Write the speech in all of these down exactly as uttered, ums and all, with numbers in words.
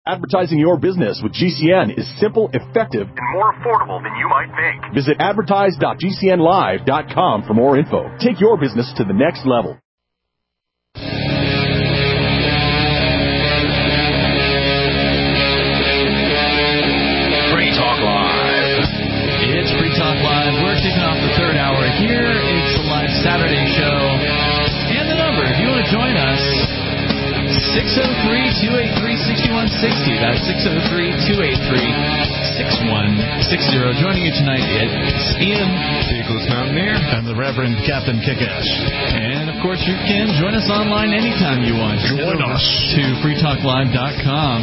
Advertising your business with G C N is simple, effective, and more affordable than you might think. Visit advertise dot g c n live dot com for more info. Take your business to the next level. Free Talk Live. It's Free Talk Live. We're kicking off the third hour here. It's the live Saturday show. And the number, if you want to join us, six oh three, two eight three, six one six oh. That's six oh three, two eight three, six one six oh. Joining you tonight, it's Ian, Eagles Mountaineer, and the Reverend Captain Kickass. And, of course, you can join us online anytime you want. Join us. To free talk live dot com.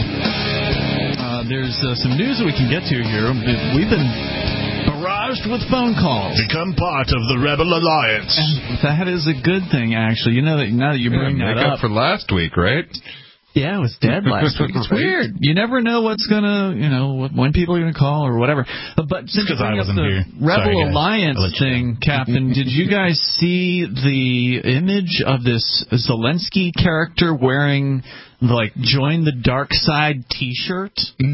Uh, there's uh, some news that we can get to here. We've been barraged with phone calls. Become part of the Rebel Alliance. And that is a good thing, actually. You know that now that you bring yeah, that make up. up for last week, right? Yeah, it was dead last week. It's right. weird. You never know what's gonna, you know, when people are gonna call or whatever. But since you bring I up wasn't the here. Rebel Sorry, Alliance thing, Captain, did you guys see the image of this Zelensky character wearing like "Join the Dark Side" T-shirt?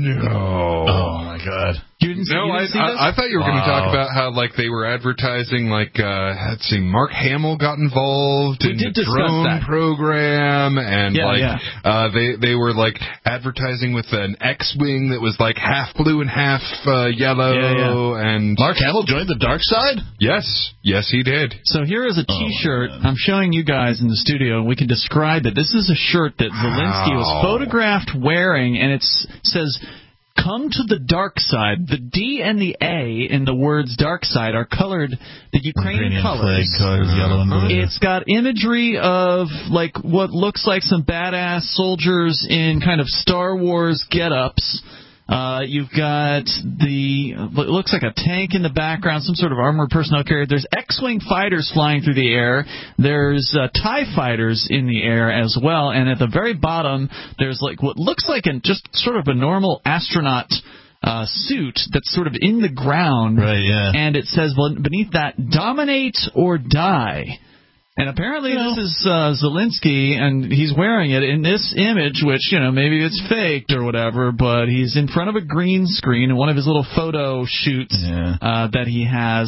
No. Oh my God. You didn't see, No, you I, didn't see this? I, I thought you were going to Wow. talk about how like they were advertising like uh, let's see, Mark Hamill got involved We in did the discuss drone that. program, and Yeah, like yeah. Uh, they they were like advertising with an X-wing that was like half blue and half uh, yellow, Yeah, yeah. and Mark Hamill joined the dark side? yes, yes he did. So here is a T-shirt. Oh, I'm showing you guys in the studio, and we can describe it. This is a shirt that Zelensky was Wow. photographed wearing, and it says, "Come to the dark side." The D and the A in the words "dark side" are colored the Ukrainian Ukrainian colors. flag colors, yellow and blue. It's got imagery of like what looks like some badass soldiers in kind of Star Wars get-ups. Uh, you've got the, it looks like a tank in the background, some sort of armored personnel carrier. There's X-Wing fighters flying through the air. There's uh, TIE fighters in the air as well. And at the very bottom, there's like what looks like an, just sort of a normal astronaut uh, suit that's sort of in the ground. Right, yeah. And it says beneath that, "Dominate or die." And apparently this is uh, Zelensky, and he's wearing it in this image, which, you know, maybe it's faked or whatever, but he's in front of a green screen in one of his little photo shoots Yeah. uh, that he has.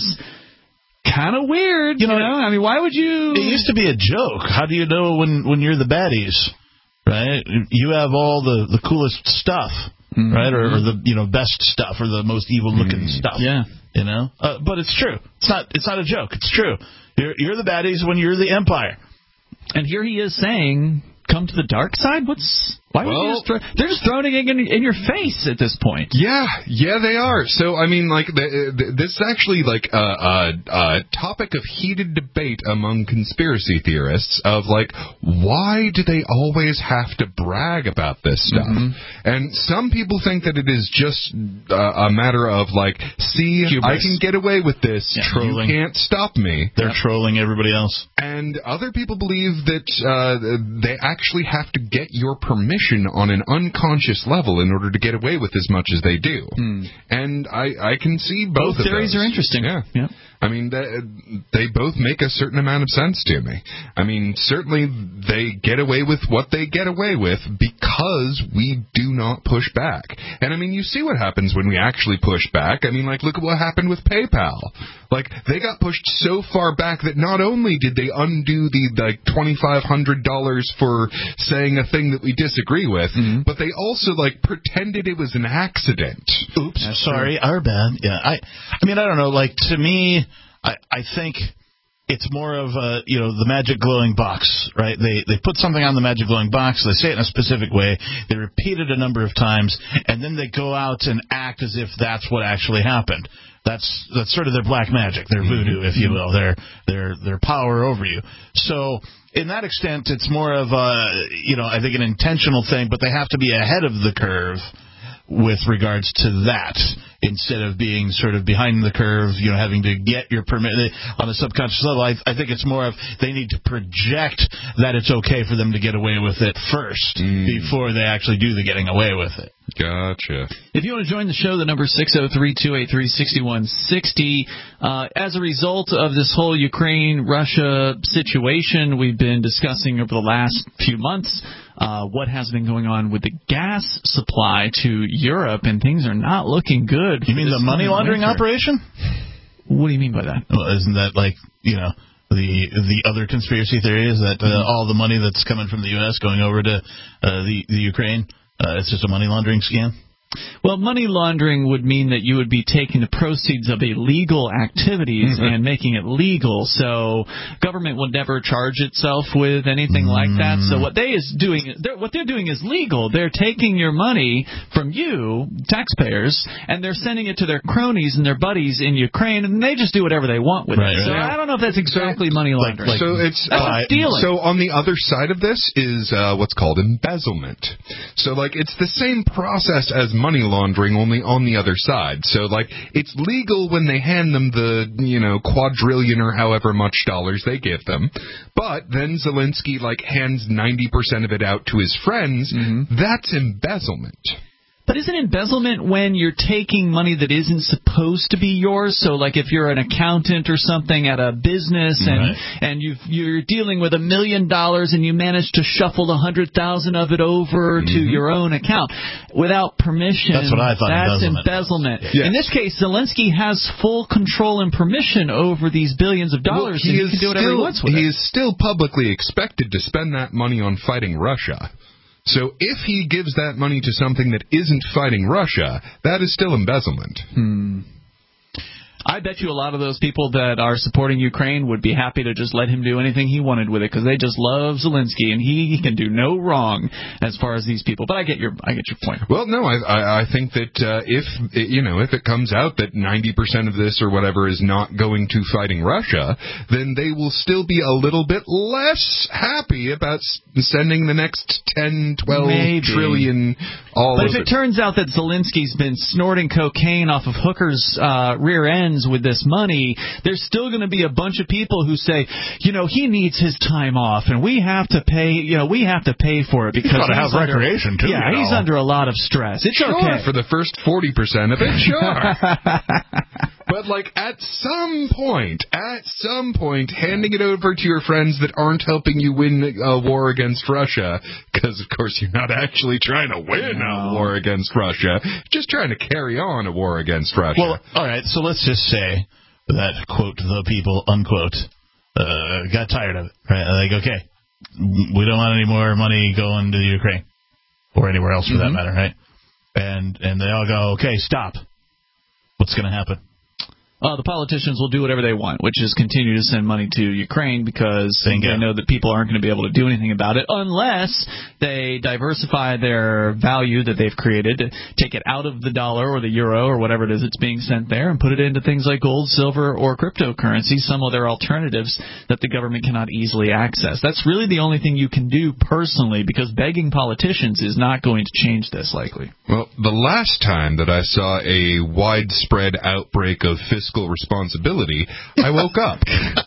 Kind of weird, you know? I mean, why would you... It used to be a joke. How do you know when, when you're the baddies, right? You have all the, the coolest stuff, Mm-hmm. right? Or, or the you know best stuff, or the most evil-looking Mm-hmm. stuff. Yeah. You know? Uh, but it's true. It's not It's not a joke. It's true. You're, you're the baddies when you're the Empire. And here he is saying, "Come to the dark side"? What's... Why would you Well- just throw... They're just throwing it in, in your face at this point. Yeah, yeah, they are. So, I mean, like, the, the, this is actually, like, a, a, a topic of heated debate among conspiracy theorists of, like, why do they always have to brag about this stuff? Mm-hmm. And some people think that it is just uh, a matter of, like, see, Hubris. I can get away with this. Yeah, you trolling. can't stop me. They're trolling everybody else. And other people believe that uh, they actually have to get your permission on an unconscious level in order to get away with as much as they do. Hmm. And I, I can see both, Both of theories those. are interesting. Yeah. Yep. I mean, they, they both make a certain amount of sense to me. I mean, certainly they get away with what they get away with because we do not push back. And, I mean, you see what happens when we actually push back. I mean, like, look at what happened with PayPal. Like, they got pushed so far back that not only did they undo the, like, twenty-five hundred dollars for saying a thing that we disagree with, Mm-hmm. but they also, like, pretended it was an accident. Oops, sorry, our bad. Yeah, I, I mean, I don't know. Like, to me, I, I think it's more of a, you know, the magic glowing box, right? They they put something on the magic glowing box. They say it in a specific way. They repeat it a number of times, and then they go out and act as if that's what actually happened. That's that's sort of their black magic, their voodoo, if you will, their their their power over you. So, in that extent, it's more of a, you know, I think an intentional thing, but they have to be ahead of the curve with regards to that, instead of being sort of behind the curve, you know, having to get your permit on a subconscious level. I, I think it's more of they need to project that it's okay for them to get away with it first Mm. before they actually do the getting away with it. Gotcha. If you want to join the show, the number is six oh three, two eight three, six one six oh. Uh, as a result of this whole Ukraine-Russia situation we've been discussing over the last few months, uh, what has been going on with the gas supply to Europe, and things are not looking good. You mean the money laundering winter. operation? What do you mean by that? Well, isn't that like, you know, the the other conspiracy theory is that uh, mm-hmm. all the money that's coming from the U S going over to uh, the, the Ukraine, uh, it's just a money laundering scam? Well, money laundering would mean that you would be taking the proceeds of illegal activities mm-hmm. and making it legal. So government would never charge itself with anything mm-hmm. like that. So what they is doing, they're, what they're doing is legal. They're taking your money from you, taxpayers, and they're sending it to their cronies and their buddies in Ukraine, and they just do whatever they want with right, it. So right. I don't know if that's exactly so, money laundering. Like, so it's uh, stealing. So on the other side of this is uh, what's called embezzlement. So like it's the same process as money laundering, only on the other side. So, like, it's legal when they hand them the, you know, quadrillion or however much dollars they give them. But then Zelensky, like, hands ninety percent of it out to his friends. Mm-hmm. That's embezzlement. But isn't embezzlement when you're taking money that isn't supposed to be yours? So, like, if you're an accountant or something at a business and right. and you you're dealing with a million dollars and you manage to shuffle a hundred thousand of it over mm-hmm. to your own account without permission. That's what I thought. That's embezzlement. embezzlement. Yeah. In this case, Zelensky has full control and permission over these billions of dollars, well, he and he can do whatever still, he wants with he it. He is still publicly expected to spend that money on fighting Russia. So if he gives that money to something that isn't fighting Russia, that is still embezzlement. Hmm. I bet you a lot of those people that are supporting Ukraine would be happy to just let him do anything he wanted with it because they just love Zelensky and he can do no wrong as far as these people. But I get your I get your point. Well, no, I I, I think that uh, if you know if it comes out that ninety percent of this or whatever is not going to fighting Russia, then they will still be a little bit less happy about sending the next ten, twelve Maybe. trillion all But over. if it turns out that Zelensky's been snorting cocaine off of hookers' uh, rear ends with this money, there's still going to be a bunch of people who say, you know, he needs his time off, and we have to pay, you know, we have to pay for it because he's got to have under, recreation too. Yeah, you know. he's under a lot of stress. It's sure, okay for the first forty percent of it, sure. But, like, at some point, at some point, handing it over to your friends that aren't helping you win a war against Russia, because, of course, you're not actually trying to win no. a war against Russia, just trying to carry on a war against Russia. Well, all right, so let's just say that, quote, the people, unquote, uh, got tired of it, right? Like, okay, we don't want any more money going to the Ukraine, or anywhere else for mm-hmm. that matter, right? And, and they all go, okay, stop. What's going to happen? Uh, the politicians will do whatever they want, which is continue to send money to Ukraine because they know that people aren't going to be able to do anything about it unless they diversify their value that they've created, take it out of the dollar or the euro or whatever it is that's being sent there and put it into things like gold, silver, or cryptocurrency, some other alternatives that the government cannot easily access. That's really the only thing you can do personally because begging politicians is not going to change this likely. Well, the last time that I saw a widespread outbreak of fiscal responsibility, I woke up.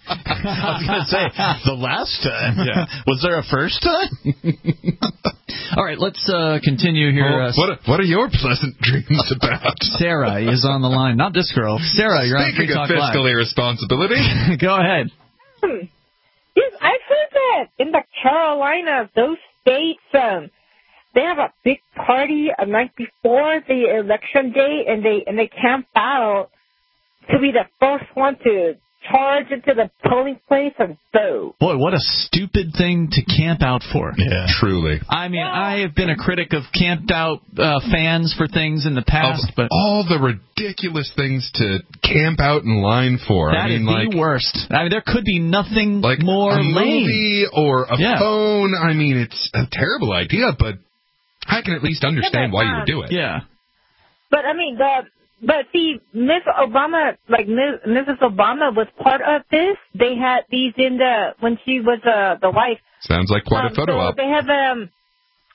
I was going to say, the last time? Yeah. Was there a first time? All right, let's uh, continue here. Well, uh, what, are, what are your pleasant dreams about? Sarah is on the line. Not this girl. Sarah, you're on Free Speaking Talk of fiscal Live. irresponsibility. Go ahead. Hmm. Yes, I've heard that in the Carolinas, those states, um, they have a big party a night before the election day, and they and they camp out to be the first one to charge into the polling place and vote. Boy, what a stupid thing to camp out for. Yeah, truly. I mean, I have been a critic of camped out uh, fans for things in the past, of but all the ridiculous things to camp out in line for. That I mean, is like, the worst. I mean, there could be nothing like more a lame. movie or a yeah. phone. I mean, it's a terrible idea, but I can at least understand yeah, why um, you would do it. Yeah. But I mean, the but see, Miss Obama, like Miz, Missus Obama, was part of this. They had these in the when she was uh, the wife. Sounds like quite um, a photo so op. They have um,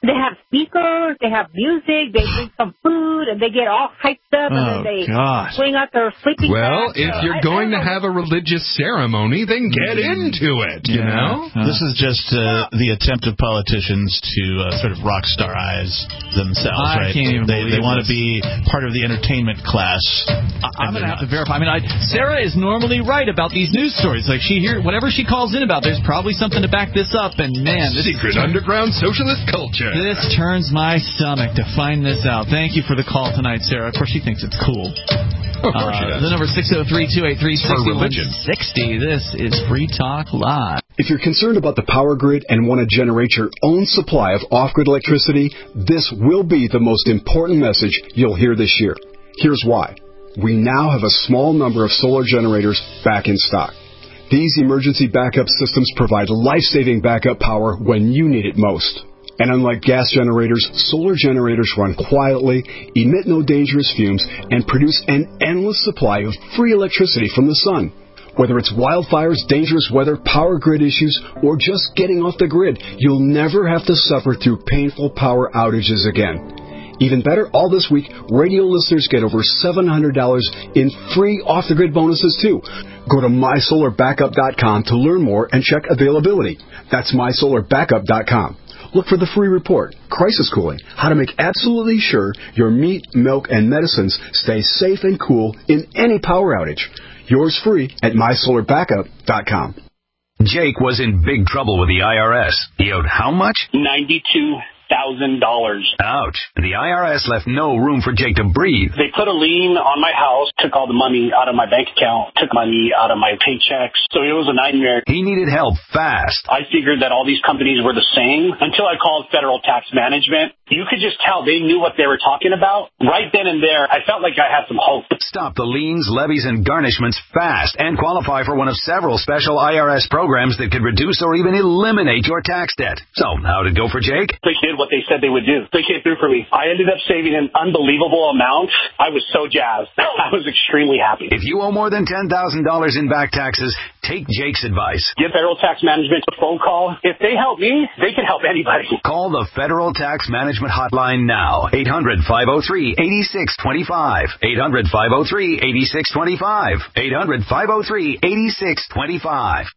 They have speakers, they have music, they bring some food, and they get all hyped up, and Oh, then they gosh. swing out their sleeping Well, bags. if Uh, you're I- going I to don't have a religious ceremony, then get into it, you Yeah. know? Uh, This is just uh, the attempt of politicians to uh, sort of rock starize themselves, I right? can't even they believe they want to this. be part of the entertainment class. I- I'm going to have to verify. I mean, I, Sarah is normally right about these news stories. Like, she hear whatever she calls in about, there's probably something to back this up. And, man, this Secret underground socialist culture. This turns my stomach to find this out. Thank you for the call tonight, Sarah. Of course, she thinks it's cool. Of course she Uh, does. the number six oh three, two eight three, six her one religion. six oh. This is Free Talk Live. If you're concerned about the power grid and want to generate your own supply of off-grid electricity, this will be the most important message you'll hear this year. Here's why. We now have a small number of solar generators back in stock. These emergency backup systems provide life-saving backup power when you need it most. And unlike gas generators, solar generators run quietly, emit no dangerous fumes, and produce an endless supply of free electricity from the sun. Whether it's wildfires, dangerous weather, power grid issues, or just getting off the grid, you'll never have to suffer through painful power outages again. Even better, all this week, radio listeners get over seven hundred dollars in free off-the-grid bonuses, too. Go to my solar backup dot com to learn more and check availability. That's my solar backup dot com. Look for the free report, Crisis Cooling, how to make absolutely sure your meat, milk, and medicines stay safe and cool in any power outage. Yours free at my solar backup dot com. Jake was in big trouble with the I R S. He owed how much? ninety-two thousand dollars. Ouch. The I R S left no room for Jake to breathe. They put a lien on my house, took all the money out of my bank account, took money out of my paychecks. So it was a nightmare. He needed help fast. I figured that all these companies were the same until I called Federal Tax Management. You could just tell they knew what they were talking about. Right then and there, I felt like I had some hope. Stop the liens, levies, and garnishments fast and qualify for one of several special I R S programs that could reduce or even eliminate your tax debt. So, how'd it go for Jake? They did what they said they would do. They came through for me. I ended up saving an unbelievable amount. I was so jazzed. I was extremely happy. If you owe more than ten thousand dollars in back taxes, take Jake's advice. Give Federal Tax Management a phone call. If they help me, they can help anybody. Call the Federal Tax Management Hotline now. eight hundred, five oh three, eight six two five. eight hundred, five oh three, eight six two five. eight hundred, five oh three, eight six two five.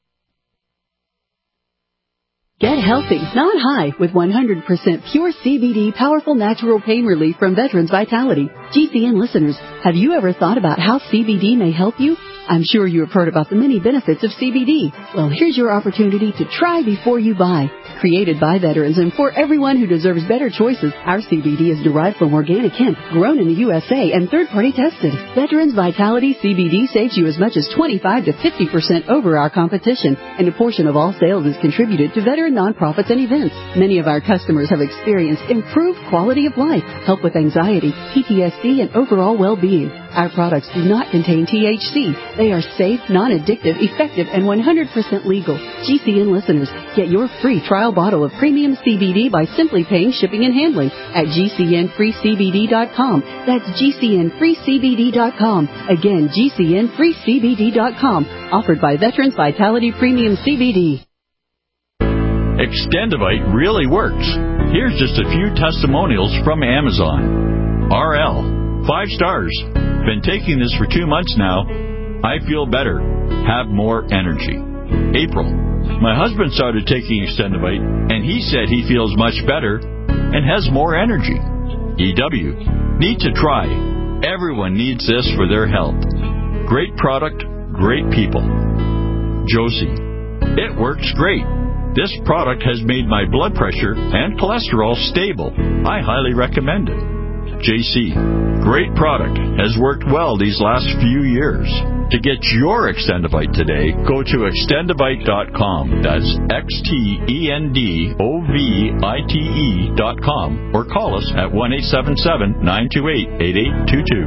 Get healthy, not high, with one hundred percent pure C B D powerful natural pain relief from Veterans Vitality. G C N listeners, have you ever thought about how C B D may help you? I'm sure you have heard about the many benefits of C B D. Well, here's your opportunity to try before you buy. Created by veterans and for everyone who deserves better choices, our C B D is derived from organic hemp, grown in the U S A and third-party tested. Veterans Vitality C B D saves you as much as twenty-five to fifty percent over our competition, and a portion of all sales is contributed to veteran nonprofits and events. Many of our customers have experienced improved quality of life, help with anxiety, P T S D, and overall well-being. Our products do not contain T H C. They are safe, non-addictive, effective, and one hundred percent legal. G C N listeners, get your free trial bottle of premium C B D by simply paying shipping and handling at G C N free C B D dot com. That's G C N free C B D dot com. Again, G C N free C B D dot com. Offered by Veterans Vitality Premium C B D. Extendivite really works. Here's just a few testimonials from Amazon. R L, five stars. Been taking this for two months now. I feel better. Have more energy. April, my husband started taking Extendivite, and he said he feels much better and has more energy. E W, need to try. Everyone needs this for their health. Great product, great people. Josie, it works great. This product has made my blood pressure and cholesterol stable. I highly recommend it. J C, great product. Has worked well these last few years. To get your Extendivite today, go to extendivite dot com. That's X T E N D O V I T E dot com. Or call us at one eight seven seven, nine two eight, eight eight two two.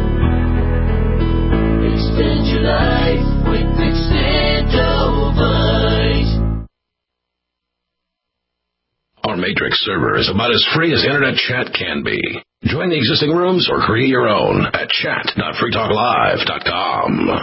Extend your life with Extendivite. Our Matrix server is about as free as internet chat can be. Join the existing rooms or create your own at chat dot free talk live dot com.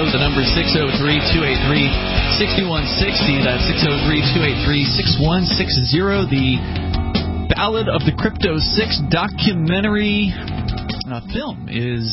show. The number is six oh three, two eight three, six one six oh. That's six oh three, two eight three, six one six oh. The Ballad of the Crypto six documentary uh, film is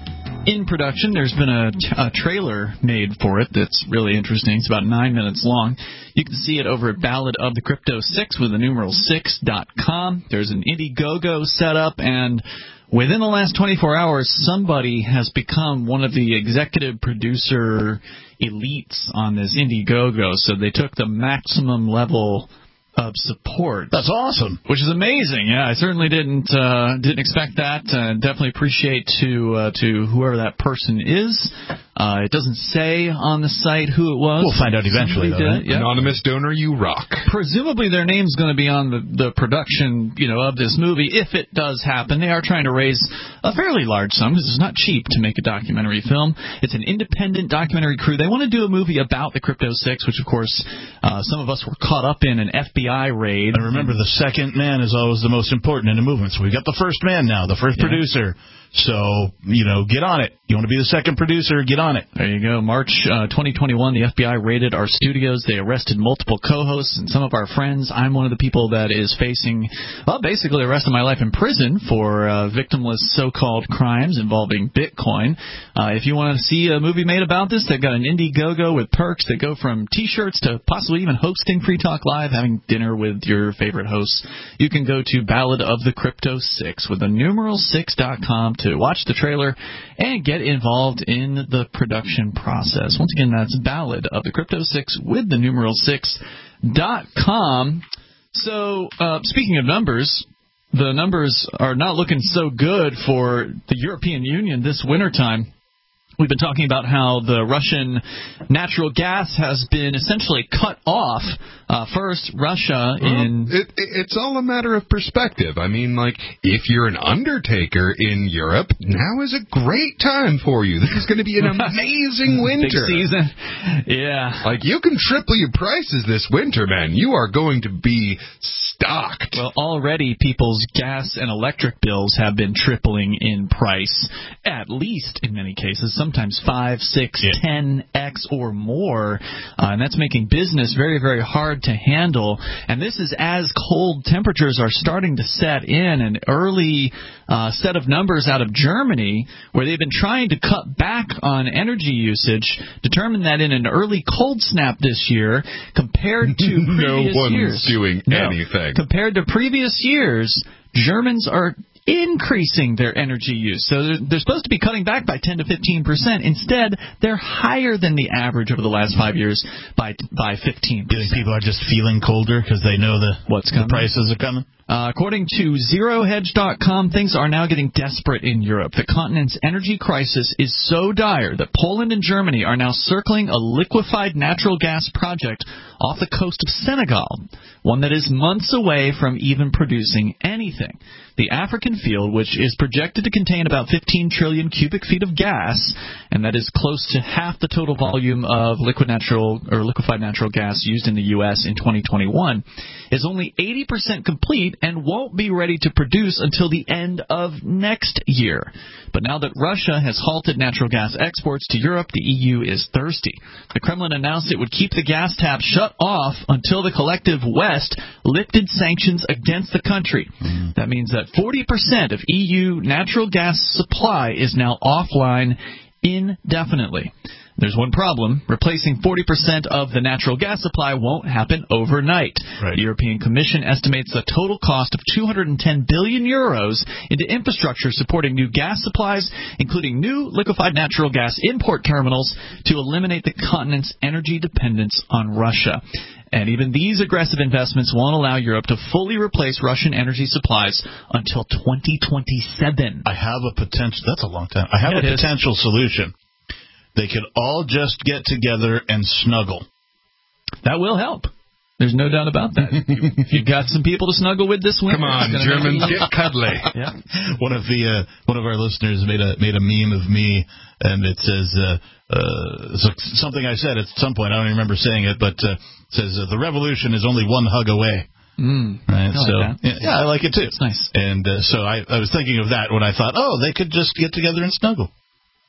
in production. There's been a, a trailer made for it that's really interesting. It's about nine minutes long. You can see it over at Ballad of the Crypto six with the numeral six dot com. There's an Indiegogo set up, and within the last twenty-four hours, somebody has become one of the executive producer elites on this Indiegogo. So they took the maximum level of support. That's awesome. Which is amazing. Yeah, I certainly didn't uh, didn't expect that. Uh, definitely appreciate to uh, to whoever that person is. Uh, it doesn't say on the site who it was. We'll find out eventually, though, right? Yeah. Anonymous donor, you rock. Presumably their name's going to be on the, the production, you know, of this movie, if it does happen. They are trying to raise a fairly large sum, because it's not cheap to make a documentary film. It's an independent documentary crew. They want to do a movie about the Crypto six, which, of course, uh, some of us were caught up in an F B I raid. And remember, the second man is always the most important in a movement. So we've got the first man now, the first yeah. producer. So, you know, get on it. You want to be the second producer, get on it. There you go. March uh, twenty twenty-one, the F B I raided our studios. They arrested multiple co-hosts and some of our friends. I'm one of the people that is facing, well, basically the rest of my life in prison for uh, victimless so-called crimes involving Bitcoin. Uh, if you want to see a movie made about this, they've got an Indiegogo with perks that go from T-shirts to possibly even hosting Free Talk Live, having dinner with your favorite hosts. You can go to Ballad of the Crypto six with the numeral six dot com to watch the trailer and get involved in the production process. Once again, that's Ballad of the Crypto six with the numeral six dot com. So, uh, speaking of numbers, the numbers are not looking so good for the European Union this wintertime. We've been talking about how the Russian natural gas has been essentially cut off. Uh, first, Russia well, in... It, it, it's all a matter of perspective. I mean, like, if you're an undertaker in Europe, now is a great time for you. This is going to be an amazing winter. Big season. Yeah. Like, you can triple your prices this winter, man. You are going to be stocked. Well, already people's gas and electric bills have been tripling in price, at least in many cases. Sometimes five, six, yeah. ten x or more, uh, and that's making business very, very hard to handle. And this is as cold temperatures are starting to set in. An early uh, set of numbers out of Germany, where they've been trying to cut back on energy usage, determined that in an early cold snap this year, compared to previous no one's years, doing no, anything. Compared to previous years, Germans are increasing their energy use. So they're, they're supposed to be cutting back by ten to fifteen percent. Instead, they're higher than the average over the last five years by by fifteen percent. Do you think people are just feeling colder because they know the, What's coming? the prices are coming? Uh, according to zero hedge dot com, things are now getting desperate in Europe. The continent's energy crisis is so dire that Poland and Germany are now circling a liquefied natural gas project off the coast of Senegal, one that is months away from even producing anything. The African field, which is projected to contain about fifteen trillion cubic feet of gas, and that is close to half the total volume of liquid natural or liquefied natural gas used in the U S in twenty twenty-one, is only eighty percent complete and won't be ready to produce until the end of next year. But now that Russia has halted natural gas exports to Europe, the E U is thirsty. The Kremlin announced it would keep the gas tap shut off until the collective West lifted sanctions against the country. Mm-hmm. That means that forty percent of E U natural gas supply is now offline indefinitely. There's one problem. Replacing forty percent of the natural gas supply won't happen overnight. Right. The European Commission estimates the total cost of two hundred ten billion euros into infrastructure supporting new gas supplies, including new liquefied natural gas import terminals, to eliminate the continent's energy dependence on Russia. And even these aggressive investments won't allow Europe to fully replace Russian energy supplies until twenty twenty-seven. I have a potential. That's a long time. I have yeah, a potential is. solution. They could all just get together and snuggle. That will help. There's no doubt about that. If you've got some people to snuggle with this winter, come on, Germans, be... get cuddly. Yeah. One of the uh, one of our listeners made a made a meme of me, and it says uh, uh, something I said at some point. I don't even remember saying it, but uh, it says uh, the revolution is only one hug away. Mm, right. I So like yeah, yeah, I like it too. It's nice. And uh, so I, I was thinking of that when I thought, oh, they could just get together and snuggle.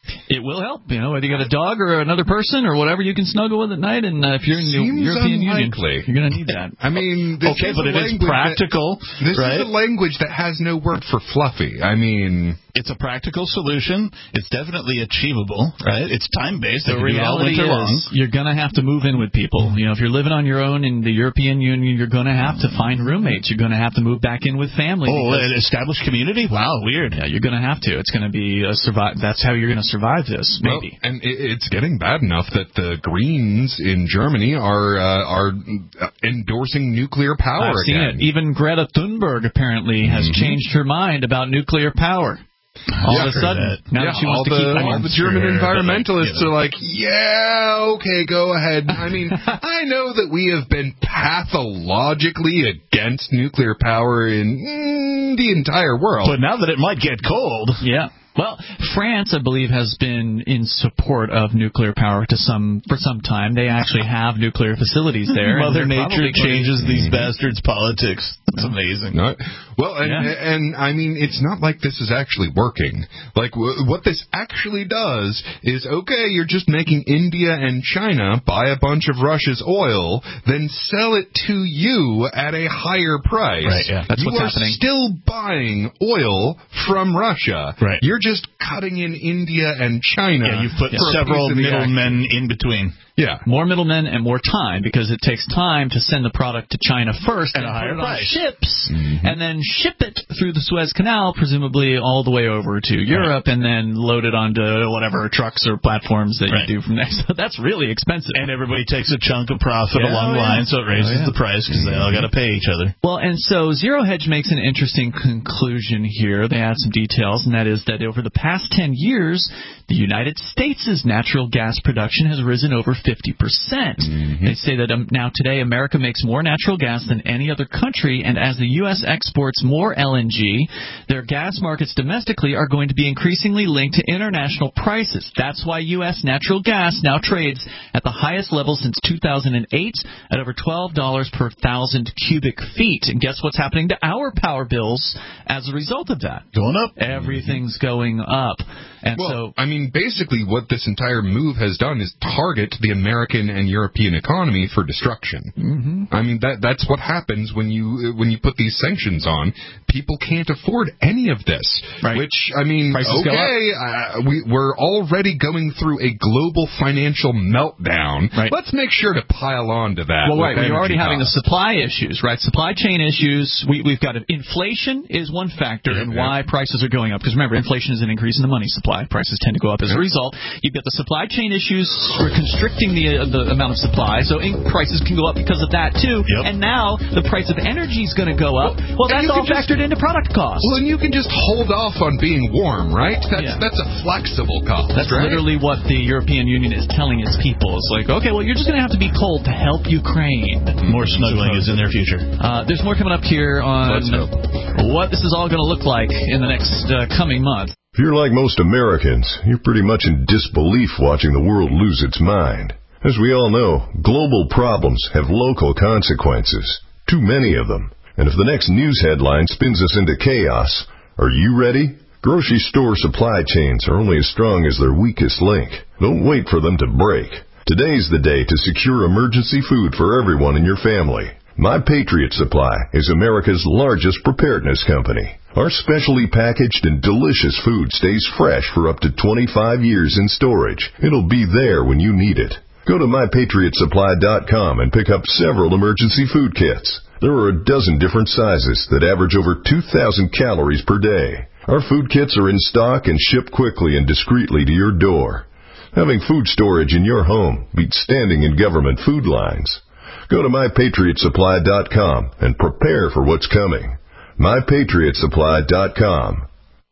It will help, you know, whether you got a dog or another person or whatever you can snuggle with at night, and uh, if you're in the Seems European unlikely. Union, you're going to need that. I mean, this okay, is but a it is language practical, that, This right? is a language that has no word for fluffy. I mean... It's a practical solution. It's definitely achievable, right? It's time-based. The reality is you're going to have to move in with people. You know, if you're living on your own in the European Union, you're going to have to find roommates. You're going to have to move back in with family. Oh, an established community? Wow, weird. Yeah, you're going to have to. It's going to be a survive. That's how you're going to survive this, maybe. Well, and it's getting bad enough that the Greens in Germany are uh, are endorsing nuclear power I've again. seen it. Even Greta Thunberg apparently has Mm-hmm. changed her mind about nuclear power. All yeah, of a sudden, that. now yeah, that she all wants the, to keep all the German sure, environmentalists like, you know. are like, yeah, okay, go ahead. I mean, I know that we have been pathologically against nuclear power in mm, the entire world. But now that it might get cold. Yeah. Well, France, I believe, has been in support of nuclear power to some for some time. They actually have nuclear facilities there. Mother Nature changes going... these bastards' politics. It's amazing. No. Well, and, Yeah. and I mean, it's not like this is actually working. Like, w- what this actually does is, okay, you're just making India and China buy a bunch of Russia's oil, then sell it to you at a higher price. Right, yeah, that's you what's are happening. still buying oil from Russia. Right. You're just cutting in India and China. Yeah, you've put for a several piece of the middlemen action. in between. Yeah. More middlemen and more time, because it takes time to send the product to China first At and a higher put it on price. ships, Mm-hmm. and then ship it through the Suez Canal, presumably all the way over to Europe, and then load it onto whatever trucks or platforms that Right. you do from there. So that's really expensive. And everybody takes a chunk of profit Yeah, along the oh, yeah. line, so it raises Oh, yeah. the price because they all got to pay each other. Well, and so Zero Hedge makes an interesting conclusion here. They add some details, and that is that over the past ten years, the United States' natural gas production has risen over fifty percent. Mm-hmm. They say that um, now today America makes more natural gas than any other country, and as the U S exports more L N G, their gas markets domestically are going to be increasingly linked to international prices. That's why U S natural gas now trades at the highest level since two thousand eight at over twelve dollars per thousand cubic feet. And guess what's happening to our power bills as a result of that? Going up. Everything's going up. And Well, so, I mean, basically what this entire move has done is target the American and European economy for destruction. mm-hmm. I mean, that that's what happens when you when you put these sanctions on. People can't afford any of this. Right. Which, I mean, Prices go okay, uh, we, we're already going through a global financial meltdown. Right. Let's make sure to pile on to that. Well, with right, we're energy already having the costs. supply issues, right? Supply chain issues. We, we've got a, inflation is one factor Yeah, in yeah. why prices are going up. Because remember, inflation is an increase in the money supply. Prices tend to go up as a result. You've got the supply chain issues for constricting the uh, the amount of supply, so in- prices can go up because of that too. Yep. And now the price of energy is going to go up. Well, and that's you all can just- factored into product costs. Well, and you can just hold off on being warm, right? That's Yeah. that's a flexible cost. That's right? literally what the European Union is telling its people. It's like, okay, well, you're just going to have to be cold to help Ukraine. More snuggling is in their future. Uh, there's more coming up here on Let's hope. what this is all going to look like in the next uh, coming month. If you're like most Americans, you're pretty much in disbelief watching the world lose its mind. As we all know, global problems have local consequences. Too many of them. And if the next news headline spins us into chaos, are you ready? Grocery store supply chains are only as strong as their weakest link. Don't wait for them to break. Today's the day to secure emergency food for everyone in your family. My Patriot Supply is America's largest preparedness company. Our specially packaged and delicious food stays fresh for up to twenty-five years in storage. It'll be there when you need it. Go to my patriot supply dot com and pick up several emergency food kits. There are a dozen different sizes that average over two thousand calories per day. Our food kits are in stock and ship quickly and discreetly to your door. Having food storage in your home beats standing in government food lines. Go to my patriot supply dot com and prepare for what's coming. my patriot supply dot com.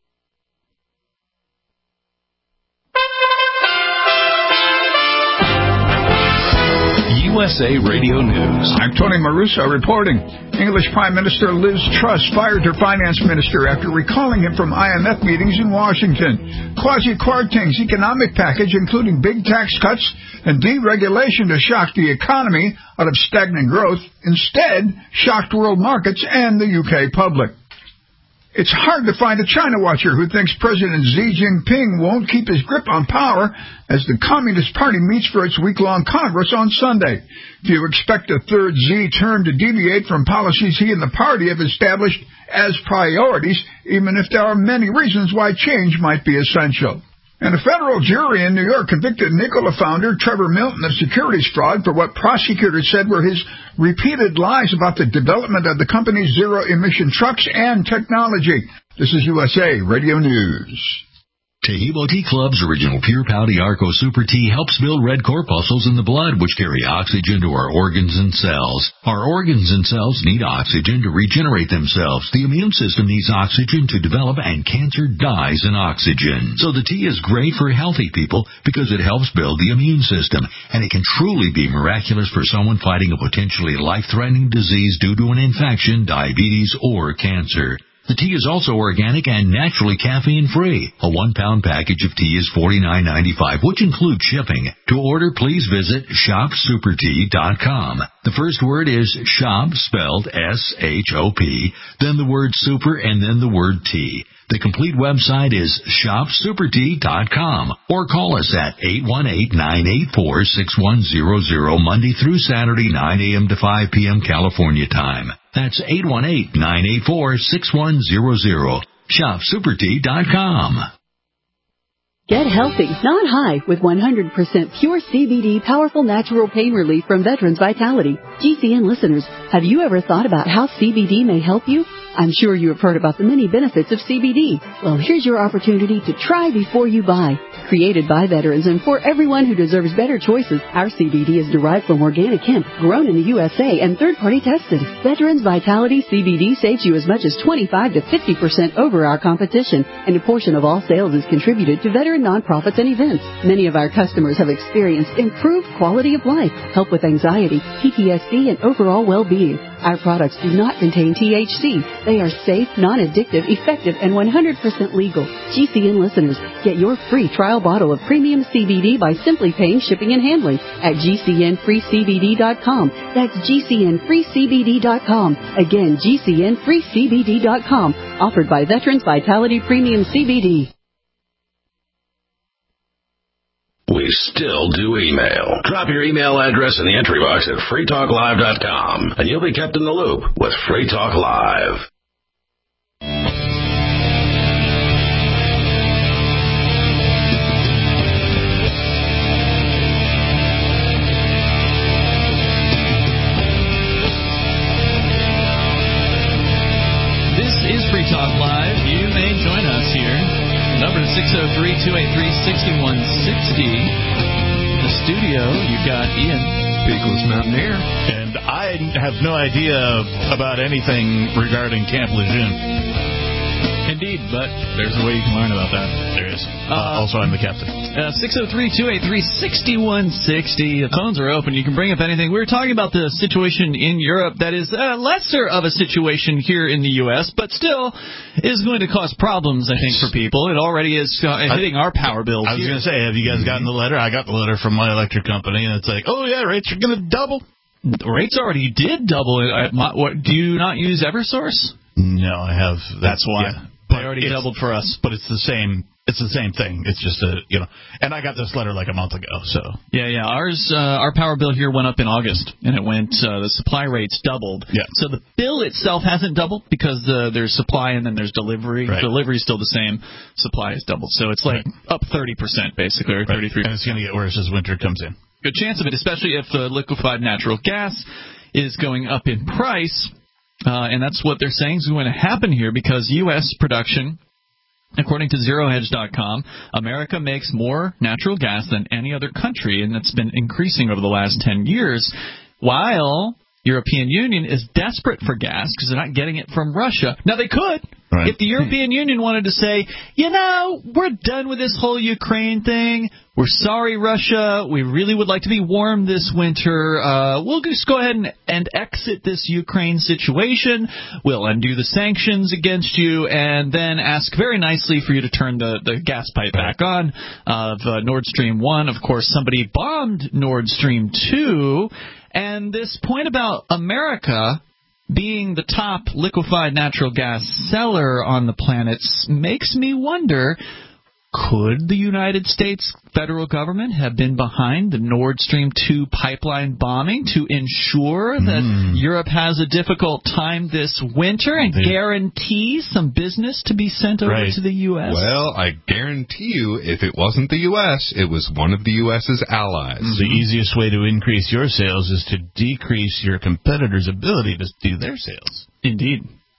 U S A Radio News. I'm Tony Maruso reporting. English Prime Minister Liz Truss fired her finance minister after recalling him from I M F meetings in Washington. Kwasi Kwarteng's economic package, including big tax cuts and deregulation to shock the economy out of stagnant growth, instead shocked world markets and the U K public. It's hard to find a China watcher who thinks President Xi Jinping won't keep his grip on power as the Communist Party meets for its week-long Congress on Sunday. Few expect a third Xi term to deviate from policies he and the party have established as priorities, even if there are many reasons why change might be essential. And a federal jury in New York convicted Nikola founder Trevor Milton of securities fraud for what prosecutors said were his repeated lies about the development of the company's zero-emission trucks and technology. This is U S A Radio News. Taheebo Tea Club's original Pure Pouty Arco Super Tea helps build red corpuscles in the blood, which carry oxygen to our organs and cells. Our organs and cells need oxygen to regenerate themselves. The immune system needs oxygen to develop, and cancer dies in oxygen. So the tea is great for healthy people because it helps build the immune system, and it can truly be miraculous for someone fighting a potentially life-threatening disease due to an infection, diabetes, or cancer. The tea is also organic and naturally caffeine-free. A one-pound package of tea is forty-nine ninety-five, which includes shipping. To order, please visit shop super tea dot com. The first word is shop, spelled S H O P, then the word super, and then the word tea. The complete website is shop super tea dot com, or call us at eight one eight, nine eight four, six one zero zero Monday through Saturday, nine a.m. to five p.m. California time. That's eight one eight, nine eight four, six one zero zero. shop super tea dot com. Get healthy, not high, with one hundred percent pure C B D powerful natural pain relief from Veterans Vitality. G C N listeners, have you ever thought about how C B D may help you? I'm sure you have heard about the many benefits of C B D. Well, here's your opportunity to try before you buy. Created by veterans and for everyone who deserves better choices, our C B D is derived from organic hemp, grown in the U S A, and third-party tested. Veterans Vitality C B D saves you as much as twenty-five to fifty percent over our competition, and a portion of all sales is contributed to veteran nonprofits and events. Many of our customers have experienced improved quality of life, help with anxiety, P T S D, and overall well-being. Our products do not contain T H C. They are safe, non-addictive, effective, and one hundred percent legal. G C N listeners, get your free trial bottle of premium C B D by simply paying shipping and handling at G C N free C B D dot com. That's G C N free C B D dot com. Again, G C N free C B D dot com. Offered by Veterans Vitality Premium C B D. We still do email. Drop your email address in the entry box at free talk live dot com, and you'll be kept in the loop with Free Talk Live. This is Free Talk Live. You may join us here. Number is six oh three, two eight three, six one six oh. In the studio, you've got Ian. Beagless Mountaineer. And I have no idea about anything regarding Camp Lejeune. Indeed, but there's a way you can learn about that. There is. Uh, also, I'm the captain. Uh, six oh three, two eight three, six one six oh. The phones are open. You can bring up anything. We were talking about the situation in Europe that is uh, lesser of a situation here in the U S, but still is going to cause problems, I think, for people. It already is uh, hitting our power bills. I was going to say, have you guys gotten the letter? I got the letter from my electric company, and it's like, oh, yeah, rates are going to double. The rates already did double. My, what, do you not use Eversource? No, I have. That's why. Yeah. They already doubled for us, but it's the same. It's the same thing. It's just a you know. And I got this letter like a month ago. So yeah, yeah. Ours, uh, our power bill here went up in August, and it went. Uh, the supply rates doubled. Yeah. So the bill itself hasn't doubled because uh, there's supply and then there's delivery. Right. Delivery is still the same. Supply is doubled. So it's like right. up thirty percent basically, or right. thirty-three percent. And it's going to get worse as winter comes in. Good chance of it, especially if the liquefied natural gas is going up in price. Uh, and that's what they're saying is going to happen here because U S production, according to zero hedge dot com, America makes more natural gas than any other country, and that's been increasing over the last ten years, while European Union is desperate for gas because they're not getting it from Russia. Now, they could. Right. If the European Union wanted to say, you know, we're done with this whole Ukraine thing. We're sorry, Russia. We really would like to be warm this winter. Uh, we'll just go ahead and, and exit this Ukraine situation. We'll undo the sanctions against you and then ask very nicely for you to turn the, the gas pipe back on of uh, Nord Stream one. Of course, somebody bombed Nord Stream two. And this point about America being the top liquefied natural gas seller on the planet makes me wonder, could the United States federal government have been behind the Nord Stream two pipeline bombing to ensure that mm. Europe has a difficult time this winter and they, guarantee some business to be sent over right. to the U S? Well, I guarantee you, if it wasn't the U S, it was one of the U S's allies. Mm-hmm. The easiest way to increase your sales is to decrease your competitors' ability to do their sales. Indeed.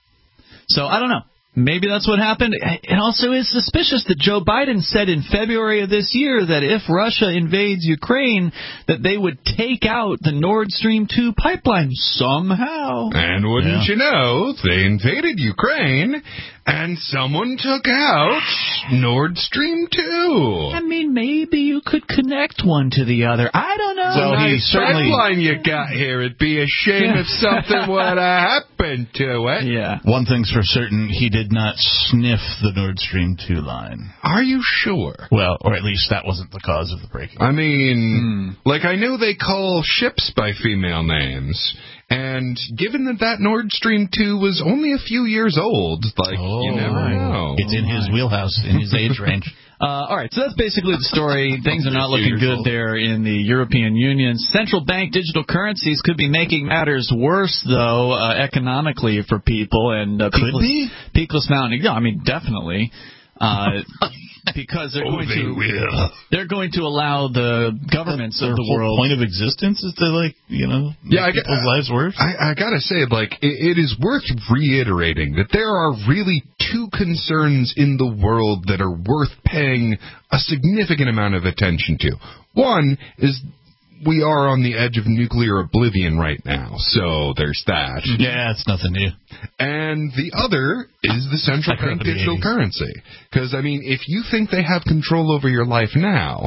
So, I don't know. Maybe that's what happened. It also is suspicious that Joe Biden said in February of this year that if Russia invades Ukraine, that they would take out the Nord Stream two pipeline somehow. And wouldn't yeah. you know, they invaded Ukraine, and someone took out Nord Stream two. I mean, maybe you could connect one to the other. I don't know. Well, nice he certainly pipeline you got here. It'd be a shame yeah. if something would have happened to it. Yeah. One thing's for certain, he did not sniff the Nord Stream two line. Are you sure? Well, or at least that wasn't the cause of the breaking. I mean, hmm. like, I know they call ships by female names. And given that that Nord Stream two was only a few years old, like, oh, you never know. It's in his wheelhouse, in his age range. Uh, all right, so that's basically the story. Things are not looking good there in the European Union. Central bank digital currencies could be making matters worse, though, uh, economically for people. And uh, Could Peakless, be? Peakless Mountain, yeah, I mean, definitely. Uh, because they're oh, going they to will. they're going to allow the governments Their of the whole world. Point of existence is to, like, you know, make yeah, I, people's I, lives worse. I, I gotta say, like, it, it is worth reiterating that there are really two concerns in the world that are worth paying a significant amount of attention to. One is we are on the edge of nuclear oblivion right now, so there's that. Yeah, it's nothing new. And the other is the central bank digital currency. Because, I mean, if you think they have control over your life now,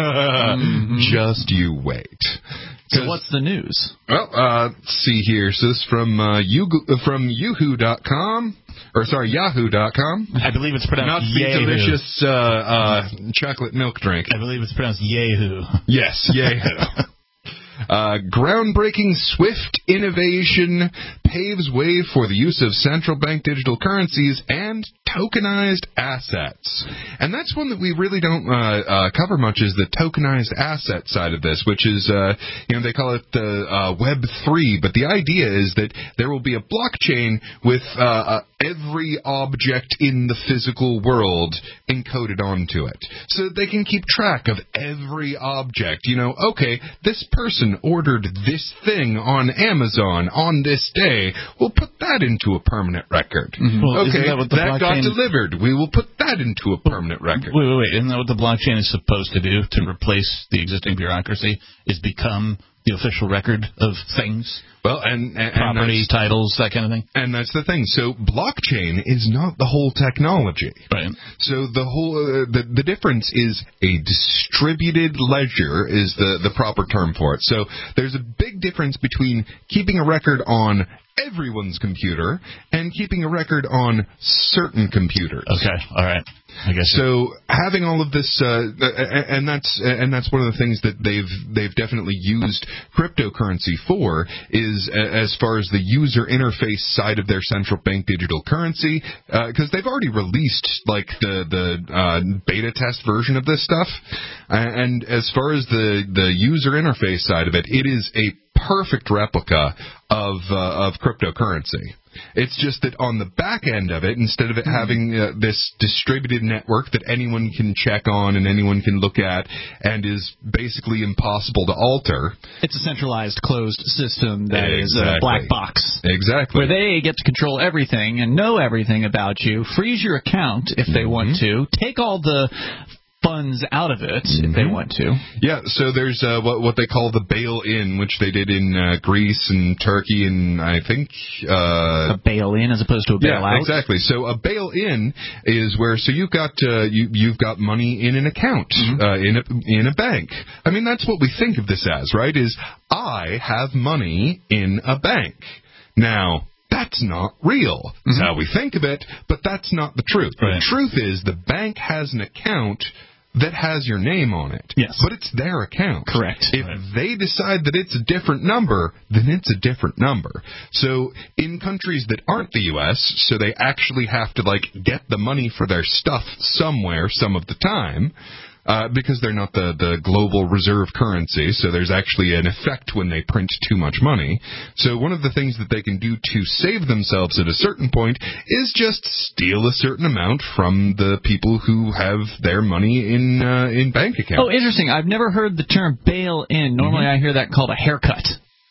mm-hmm. just you wait. So what's the news? Well, uh, let's see here. So this is from, uh, Yugo, from Yahoo dot com. Or, sorry, Yahoo dot com. I believe it's pronounced Not the Yahoo. delicious uh, uh, chocolate milk drink. I believe it's pronounced Yahoo. Yes, Yahoo. Uh, groundbreaking SWIFT innovation paves way for the use of central bank digital currencies and tokenized assets. And that's one that we really don't uh, uh, cover much, is the tokenized asset side of this, which is, uh, you know, they call it the uh, Web three, but the idea is that there will be a blockchain with uh, uh, every object in the physical world encoded onto it, so that they can keep track of every object. You know, okay, this person ordered this thing on Amazon on this day. We'll put that into a permanent record. Mm-hmm. Well, okay, that, what the that blockchain... got delivered. We will put that into a permanent record. Wait, wait, wait. Isn't that what the blockchain is supposed to do, to replace the existing bureaucracy, is become the official record of things? Well, and, and property, and titles, that kind of thing. And that's the thing. So blockchain is not the whole technology. Right. So the whole uh, the the difference is a distributed ledger is the the proper term for it. So there's a big difference between keeping a record on everyone's computer and keeping a record on certain computers. Okay. All right. I guess so. Having all of this, uh, and that's and that's one of the things that they've they've definitely used cryptocurrency for, is as far as the user interface side of their central bank digital currency, because uh, they've already released like the the uh, beta test version of this stuff, and as far as the the user interface side of it, it is a perfect replica of uh, of cryptocurrency. It's just that on the back end of it, instead of it having uh, this distributed network that anyone can check on and anyone can look at and is basically impossible to alter, it's a centralized closed system that exactly. is a black box. Exactly. Where they get to control everything and know everything about you, freeze your account if they mm-hmm. want to, take all the funds out of it mm-hmm. if they want to. Yeah, so there's uh, what what they call the bail-in, which they did in uh, Greece and Turkey, and I think uh, a bail-in as opposed to a bail-out. Yeah, exactly. So a bail-in is where so you've got uh, you you've got money in an account mm-hmm. uh, in a in a bank. I mean, that's what we think of this as, right? Is I have money in a bank now. That's not real. That's mm-hmm. how we think of it, but that's not the truth. Right. The truth is the bank has an account that has your name on it. Yes. But it's their account. Correct. If right. they decide that it's a different number, then it's a different number. So in countries that aren't the U S, so they actually have to, like, get the money for their stuff somewhere some of the time, Uh, because they're not the, the global reserve currency, so there's actually an effect when they print too much money. So one of the things that they can do to save themselves at a certain point is just steal a certain amount from the people who have their money in uh, in bank accounts. Oh, interesting. I've never heard the term bail-in. Normally mm-hmm. I hear that called a haircut.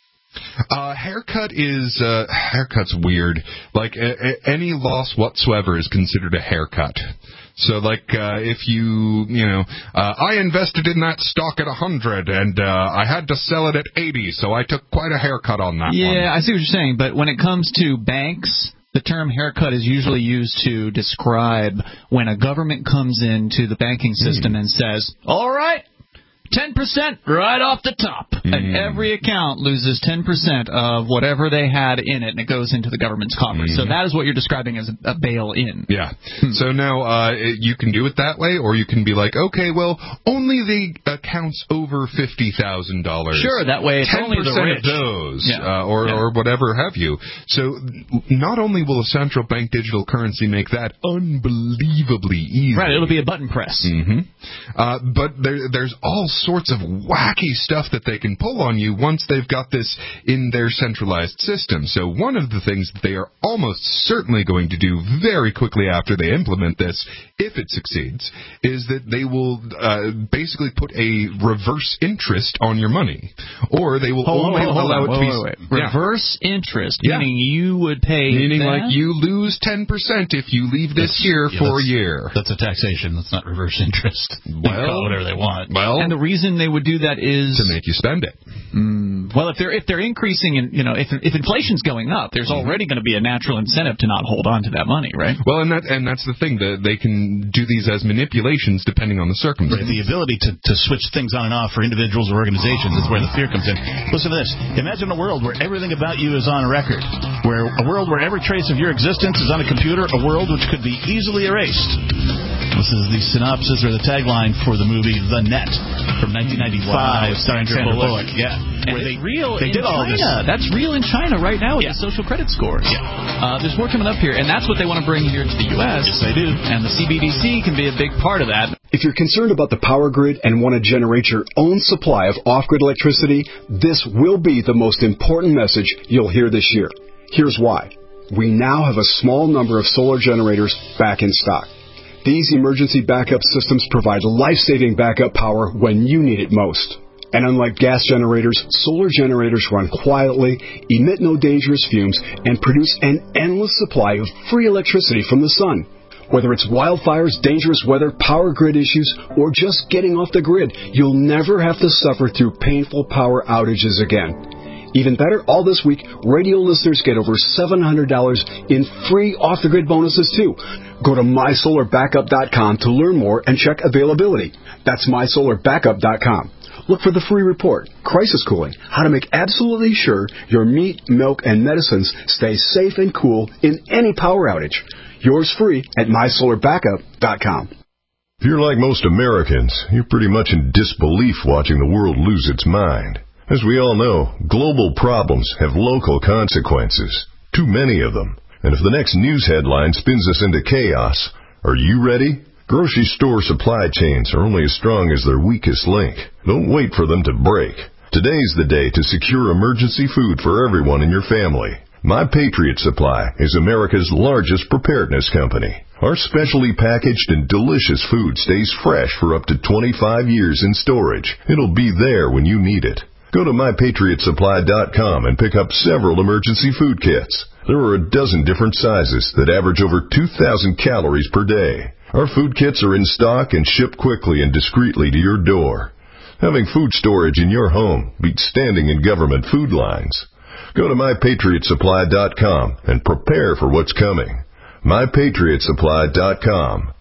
Uh, haircut is, uh, haircut's weird. Like, a, a, any loss whatsoever is considered a haircut. So, like, uh, if you, you know, uh, I invested in that stock at one hundred, and uh, I had to sell it at eighty, so I took quite a haircut on that yeah, one. Yeah, I see what you're saying, but when it comes to banks, the term haircut is usually used to describe when a government comes into the banking system mm. and says, all right, ten percent right off the top. Mm. And every account loses ten percent of whatever they had in it, and it goes into the government's coffers. Mm. So that is what you're describing as a, a bail-in. Yeah. Hmm. So now uh, it, you can do it that way, or you can be like, okay, well, only the accounts over fifty thousand dollars. Sure, that way it's only the rich. Of those, yeah. uh, or, yeah. or whatever have you. So not only will a central bank digital currency make that unbelievably easy. Right, it'll be a button press. Mm-hmm. Uh, but there, there's all sorts of wacky stuff that they can pull on you once they've got this in their centralized system. So one of the things that they are almost certainly going to do very quickly after they implement this, if it succeeds, is that they will uh, basically put a reverse interest on your money. Or they will hold only on, hold allow on, it to wait, be... Wait, wait. Yeah. Reverse interest, yeah. meaning you would pay... Meaning that? like you lose ten percent if you leave this that's, here yeah, for a year. That's a taxation. That's not reverse interest. Well, they can call it whatever they want. Well, and the reason they would do that is to make you spend it. Mm, well, if they're if they're increasing, in, you know, if if inflation's going up, there's mm-hmm. already going to be a natural incentive to not hold on to that money, right? Well, and that and that's the thing, that they can do these as manipulations depending on the circumstances. Right, the ability to, to switch things on and off for individuals or organizations is where the fear comes in. Listen to this. Imagine a world where everything about you is on record, where a world where every trace of your existence is on a computer, a world which could be easily erased. This is the synopsis or the tagline for the movie The Net from nineteen ninety-five, wow, starring Sandra Bullock. Bullock. Yeah, and it's they, real they in did all China. This. That's real in China right now with yeah. the social credit scores. Yeah. Uh, there's more coming up here, and that's what they want to bring here to the U S. Yes, they do. And the C B D C can be a big part of that. If you're concerned about the power grid and want to generate your own supply of off-grid electricity, this will be the most important message you'll hear this year. Here's why. We now have a small number of solar generators back in stock. These emergency backup systems provide life-saving backup power when you need it most. And unlike gas generators, solar generators run quietly, emit no dangerous fumes, and produce an endless supply of free electricity from the sun. Whether it's wildfires, dangerous weather, power grid issues, or just getting off the grid, you'll never have to suffer through painful power outages again. Even better, all this week, radio listeners get over seven hundred dollars in free off-the-grid bonuses, too. Go to my solar backup dot com to learn more and check availability. That's my solar backup dot com. Look for the free report, Crisis Cooling, how to make absolutely sure your meat, milk, and medicines stay safe and cool in any power outage. Yours free at my solar backup dot com. If you're like most Americans, you're pretty much in disbelief watching the world lose its mind. As we all know, global problems have local consequences, too many of them. And if the next news headline spins us into chaos, are you ready? Grocery store supply chains are only as strong as their weakest link. Don't wait for them to break. Today's the day to secure emergency food for everyone in your family. My Patriot Supply is America's largest preparedness company. Our specially packaged and delicious food stays fresh for up to twenty-five years in storage. It'll be there when you need it. Go to my patriot supply dot com and pick up several emergency food kits. There are a dozen different sizes that average over two thousand calories per day. Our food kits are in stock and shipped quickly and discreetly to your door. Having food storage in your home beats standing in government food lines. Go to my patriot supply dot com and prepare for what's coming. my patriot supply dot com.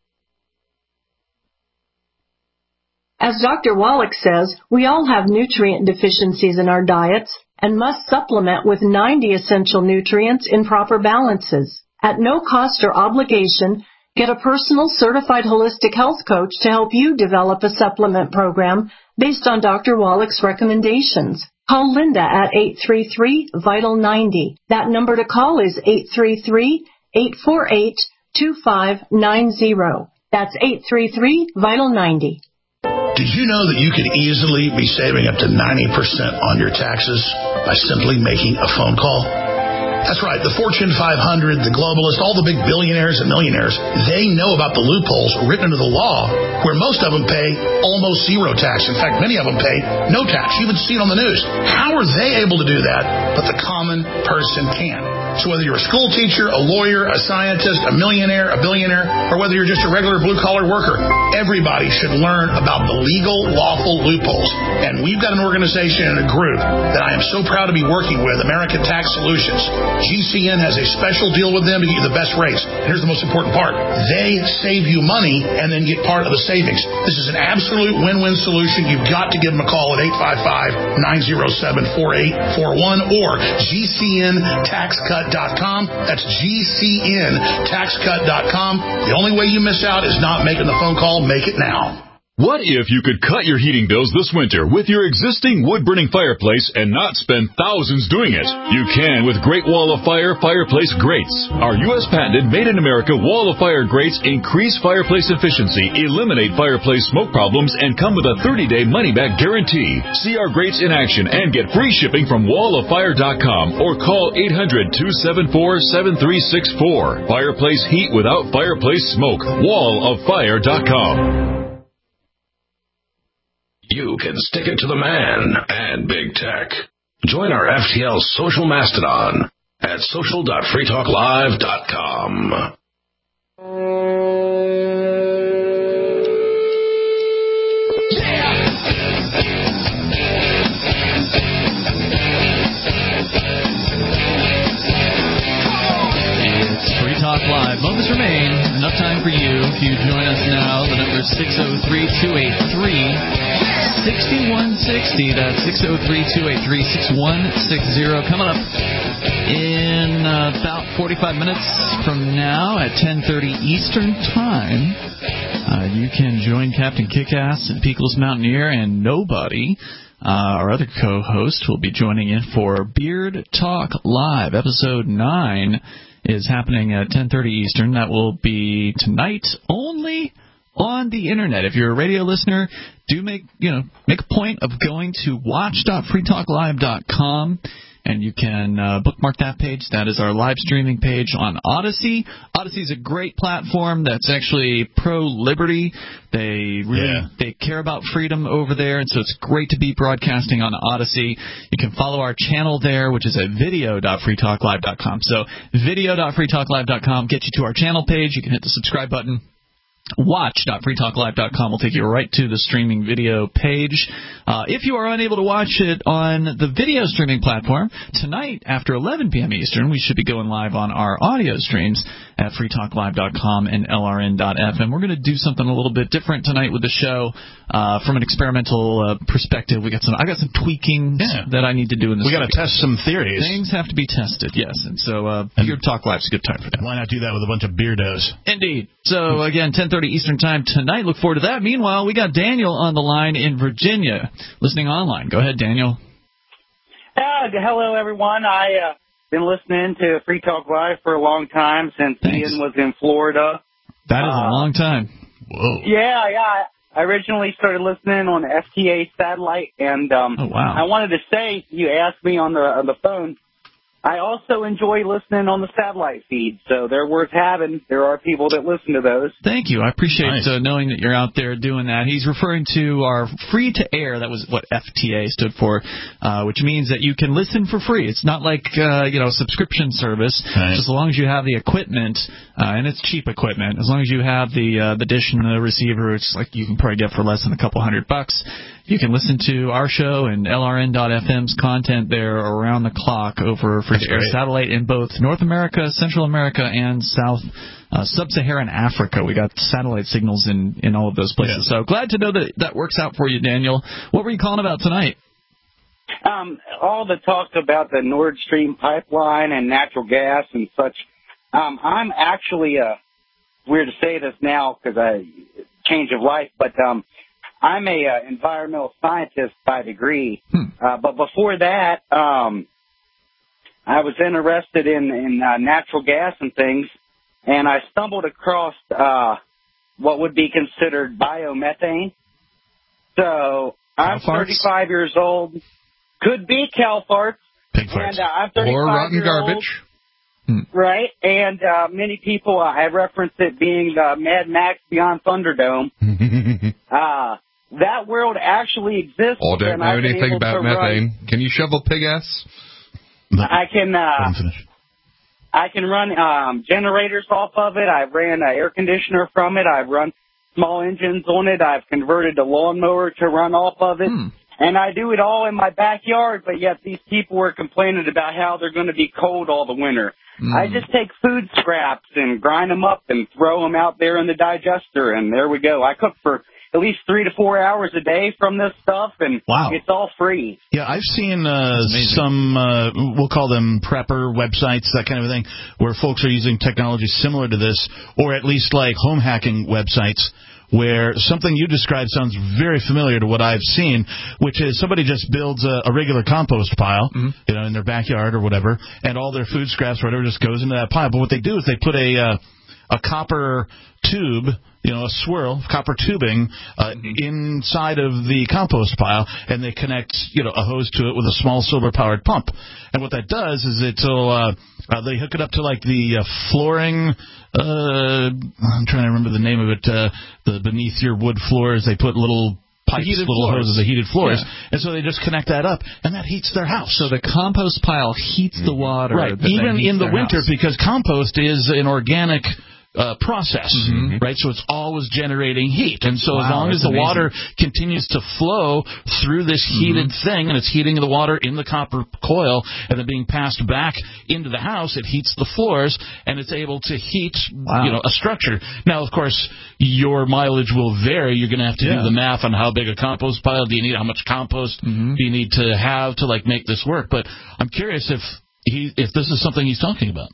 As Doctor Wallach says, we all have nutrient deficiencies in our diets and must supplement with ninety essential nutrients in proper balances. At no cost or obligation, Get a personal certified holistic health coach to help you develop a supplement program based on Doctor Wallach's recommendations. Call Linda at eight three three, vital ninety. That number to call is eight three three, eight four eight, two five nine zero. That's eight three three, vital ninety. Did you know that you could easily be saving up to ninety percent on your taxes by simply making a phone call? That's right. The Fortune five hundred, the globalists, all the big billionaires and millionaires, they know about the loopholes written into the law where most of them pay almost zero tax. In fact, many of them pay no tax. You even see it on the news. How are they able to do that, but the common person can? So whether you're a school teacher, a lawyer, a scientist, a millionaire, a billionaire, or whether you're just a regular blue-collar worker, everybody should learn about the legal, lawful loopholes. And we've got an organization and a group that I am so proud to be working with, American Tax Solutions. G C N has a special deal with them to get you the best rates. And here's the most important part. They save you money and then get part of the savings. This is an absolute win-win solution. You've got to give them a call at eight five five, nine zero seven, four eight four one or G C N tax cut dot com. That's G C N tax cut dot com. The only way you miss out is not making the phone call. Make it now. What if you could cut your heating bills this winter with your existing wood-burning fireplace and not spend thousands doing it? You can with Great Wall of Fire Fireplace Grates. Our U S patented made-in-America Wall of Fire grates increase fireplace efficiency, eliminate fireplace smoke problems, and come with a thirty-day money-back guarantee. See our grates in action and get free shipping from wall of fire dot com or call eight hundred, two seven four, seven three six four. Fireplace heat without fireplace smoke. wall of fire dot com. You can stick it to the man and big tech. Join our F T L social mastodon at social dot free talk live dot com. Talk Live. Moments remain. Enough time for you. If you join us now, the number is six oh three, two eight three, six one six oh. That's six oh three, two eight three, six one six oh. Coming up in uh, about forty-five minutes from now at ten thirty Eastern Time, uh, you can join Captain Kickass and Peakless Mountaineer and Nobody. Uh, our other co-host will be joining in for Beard Talk Live. Episode nine is happening at ten thirty Eastern. That will be tonight only on the Internet. If you're a radio listener, do make you know make a point of going to watch dot free talk live dot com. And you can uh, bookmark that page. That is our live streaming page on Odyssey. Odyssey is a great platform that's actually pro-liberty. They really yeah. they care about freedom over there, and so it's great to be broadcasting on Odyssey. You can follow our channel there, which is at video dot free talk live dot com. So video dot free talk live dot com gets you to our channel page. You can hit the subscribe button. watch dot free talk live dot com will take you right to the streaming video page. Uh, if you are unable to watch it on the video streaming platform, tonight after eleven p.m. Eastern, we should be going live on our audio streams at free talk live dot com and L R N dot F M. We're going to do something a little bit different tonight with the show uh, from an experimental uh, perspective. We got some, I got some tweaking yeah. that I need to do in this. We got to test some theories. Things have to be tested, yes. And so uh, Beard Talk Live is a good time for that. Why not do that with a bunch of beardos? Indeed. So again, ten thirty Eastern Time tonight. Look forward to that. Meanwhile, we got Daniel on the line in Virginia, listening online. Go ahead, Daniel. Uh, hello, everyone. I uh, been listening to Free Talk Live for a long time since Thanks. Ian was in Florida. That is uh, a long time. Whoa. Yeah, yeah. I originally started listening on F T A satellite, and um, oh, wow. I wanted to say, you asked me on the on the phone, I also enjoy listening on the satellite feed, so they're worth having. There are people that listen to those. Thank you. I appreciate nice. uh, knowing that you're out there doing that. He's referring to our free-to-air. That was what F T A stood for, uh, which means that you can listen for free. It's not like uh, you know a subscription service. Right. Just as long as you have the equipment, uh, and it's cheap equipment, as long as you have the uh, the dish and the receiver, it's like you can probably get for less than a couple hundred bucks. You can listen to our show and L R N dot F M's content there around the clock over free-to-air satellite in both North America, Central America, and South uh, Sub-Saharan Africa. We got satellite signals in, in all of those places. Yeah. So glad to know that that works out for you, Daniel. What were you calling about tonight? Um, all the talk about the Nord Stream pipeline and natural gas and such. Um, I'm actually a weird to say this now because I change of life, but um, I'm a uh, environmental scientist by degree. Hmm. Uh, but before that, um, I was interested in in uh, natural gas and things, and I stumbled across uh, what would be considered biomethane. So I'm thirty-five years old. Could be cow farts. Pig farts. And, uh, I'm thirty-five or rotten years garbage. Old, right. And uh, many people, uh, have referenced it being uh, Mad Max Beyond Thunderdome. uh, that world actually exists. Oh, don't and know I've been anything able about to methane. run- Can you shovel pig ass? I can. Uh, I can run um, generators off of it. I've ran an air conditioner from it. I've run small engines on it. I've converted a lawnmower to run off of it. Hmm. And I do it all in my backyard, but yet these people were complaining about how they're going to be cold all the winter. Hmm. I just take food scraps and grind them up and throw them out there in the digester, and there we go. I cook for at least three to four hours a day from this stuff, and Wow. it's all free. Yeah, I've seen uh, some, uh, we'll call them prepper websites, that kind of thing, where folks are using technology similar to this, or at least like home hacking websites, where something you described sounds very familiar to what I've seen, which is somebody just builds a, a regular compost pile, Mm-hmm. you know, in their backyard or whatever, and all their food scraps or whatever just goes into that pile. But what they do is they put a uh, a copper tube, you know, a swirl, copper tubing, uh, inside of the compost pile, and they connect, you know, a hose to it with a small solar-powered pump. And what that does is it'll, uh, uh, they hook it up to, like, the uh, flooring, uh, I'm trying to remember the name of it, uh, the beneath your wood floors, they put little pipes, heated little floors. hoses, the heated floors, Yeah. and so they just connect that up, and that heats their house. So the compost pile heats the water. Right, that then even heats in the their winter, house. because compost is an organic uh, process, Mhm. right? So it's always generating heat, and so as Wow, long as that's the amazing. water continues to flow through this heated thing, and it's heating the water in the copper coil, and then being passed back into the house, it heats the floors, and it's able to heat, Wow. you know, a structure. Now, of course, your mileage will vary. You're going to have to Yeah. do the math on how big a compost pile do you need, how much compost Mhm. do you need to have to like make this work. But I'm curious if he if this is something he's talking about.